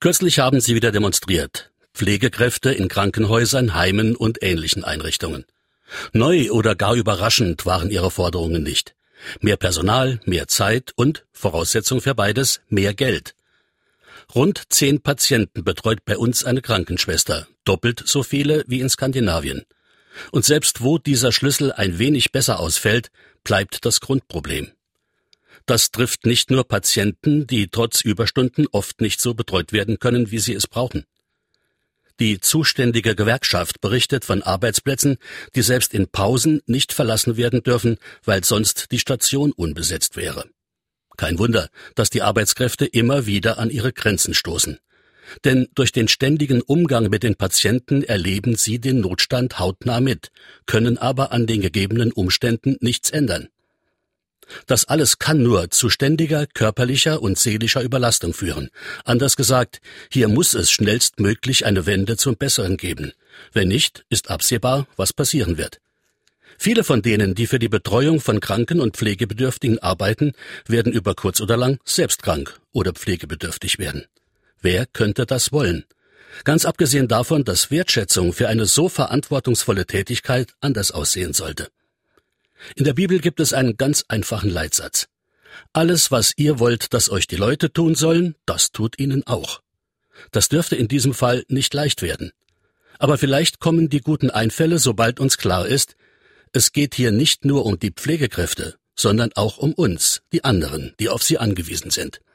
Kürzlich haben sie wieder demonstriert. Pflegekräfte in Krankenhäusern, Heimen und ähnlichen Einrichtungen. Neu oder gar überraschend waren ihre Forderungen nicht. Mehr Personal, mehr Zeit und, Voraussetzung für beides, mehr Geld. Rund 10 Patienten betreut bei uns eine Krankenschwester, doppelt so viele wie in Skandinavien. Und selbst wo dieser Schlüssel ein wenig besser ausfällt, bleibt das Grundproblem. Das trifft nicht nur Patienten, die trotz Überstunden oft nicht so betreut werden können, wie sie es brauchen. Die zuständige Gewerkschaft berichtet von Arbeitsplätzen, die selbst in Pausen nicht verlassen werden dürfen, weil sonst die Station unbesetzt wäre. Kein Wunder, dass die Arbeitskräfte immer wieder an ihre Grenzen stoßen. Denn durch den ständigen Umgang mit den Patienten erleben sie den Notstand hautnah mit, können aber an den gegebenen Umständen nichts ändern. Das alles kann nur zu ständiger körperlicher und seelischer Überlastung führen. Anders gesagt, hier muss es schnellstmöglich eine Wende zum Besseren geben. Wenn nicht, ist absehbar, was passieren wird. Viele von denen, die für die Betreuung von Kranken und Pflegebedürftigen arbeiten, werden über kurz oder lang selbst krank oder pflegebedürftig werden. Wer könnte das wollen? Ganz abgesehen davon, dass Wertschätzung für eine so verantwortungsvolle Tätigkeit anders aussehen sollte. In der Bibel gibt es einen ganz einfachen Leitsatz. Alles, was ihr wollt, dass euch die Leute tun sollen, das tut ihnen auch. Das dürfte in diesem Fall nicht leicht werden. Aber vielleicht kommen die guten Einfälle, sobald uns klar ist, es geht hier nicht nur um die Pflegekräfte, sondern auch um uns, die anderen, die auf sie angewiesen sind.